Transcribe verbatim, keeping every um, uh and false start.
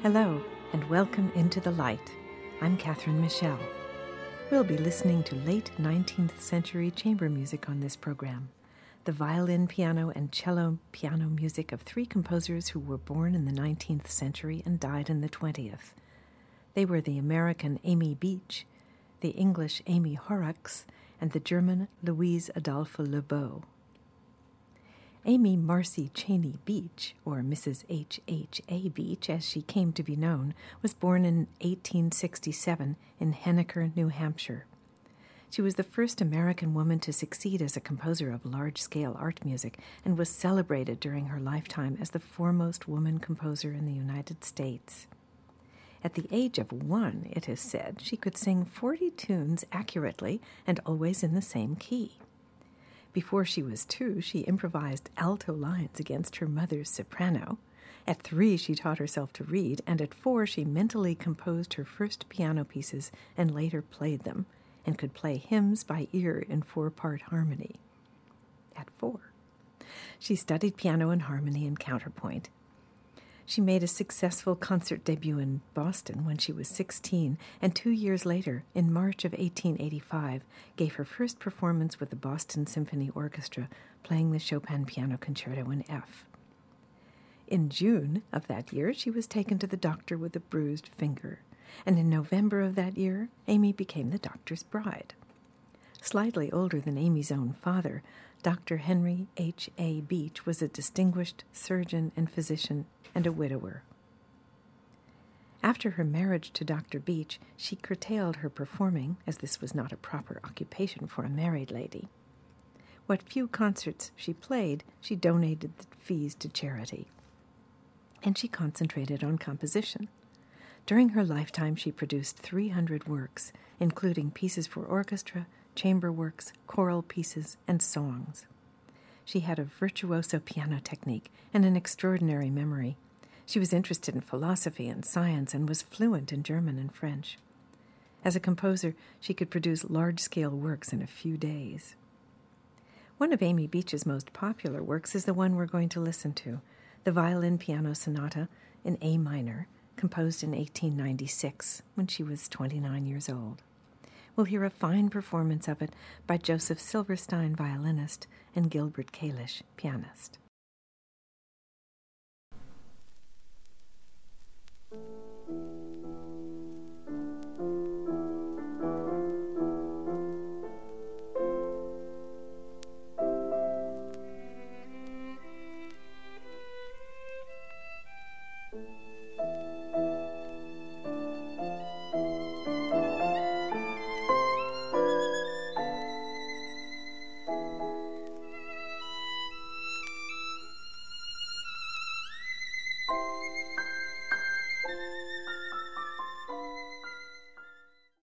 Hello, and welcome into the light. I'm Catherine Michelle. We'll be listening to late nineteenth century chamber music on this program, the violin, piano, and cello piano music of three composers who were born in the nineteenth century and died in the twentieth. They were the American Amy Beach, the English Amy Horrocks, and the German Louise Adolphe Lebeau. Amy Marcy Cheney Beach, or Missus H H A Beach as she came to be known, was born in eighteen sixty-seven in Henniker, New Hampshire. She was the first American woman to succeed as a composer of large-scale art music and was celebrated during her lifetime as the foremost woman composer in the United States. At the age of one, it is said, she could sing forty tunes accurately and always in the same key. Before she was two, she improvised alto lines against her mother's soprano. At three, she taught herself to read, and at four, she mentally composed her first piano pieces and later played them, and could play hymns by ear in four-part harmony. At four. She studied piano and harmony and counterpoint. She made a successful concert debut in Boston when she was sixteen, and two years later, in March of eighteen eighty-five, gave her first performance with the Boston Symphony Orchestra, playing the Chopin Piano Concerto in F. In June of that year, she was taken to the doctor with a bruised finger, and in November of that year, Amy became the doctor's bride. Slightly older than Amy's own father, Doctor Henry H A Beach was a distinguished surgeon and physician and a widower. After her marriage to Doctor Beach, she curtailed her performing, as this was not a proper occupation for a married lady. What few concerts she played, she donated the fees to charity. And she concentrated on composition. During her lifetime, she produced three hundred works, including pieces for orchestra, chamber works, choral pieces, and songs. She had a virtuoso piano technique and an extraordinary memory. She was interested in philosophy and science and was fluent in German and French. As a composer, she could produce large-scale works in a few days. One of Amy Beach's most popular works is the one we're going to listen to, the Violin Piano Sonata in A minor, composed in eighteen ninety-six, when she was twenty-nine years old. We'll hear a fine performance of it by Joseph Silverstein, violinist, and Gilbert Kalish, pianist.